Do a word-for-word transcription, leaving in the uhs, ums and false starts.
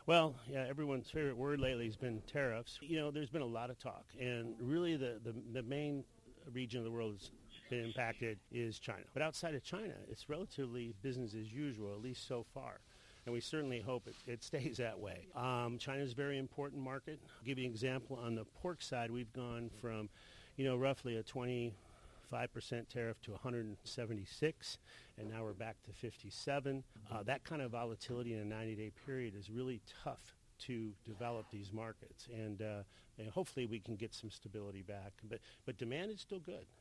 Well, yeah, everyone's favorite word lately has been tariffs. You know, there's been a lot of talk, and really the, the, the main region of the world that's been impacted is China. But outside of China, it's relatively business as usual, at least so far. And we certainly hope it, it stays that way. Um, China is a very important market. I'll give you an example. On the pork side, we've gone from, you know, roughly a twenty-five percent tariff to one hundred seventy-six, and now we're back to fifty-seven. Uh, that kind of volatility in a ninety-day period is really tough to develop these markets, and, uh, and hopefully we can get some stability back. But but demand is still good.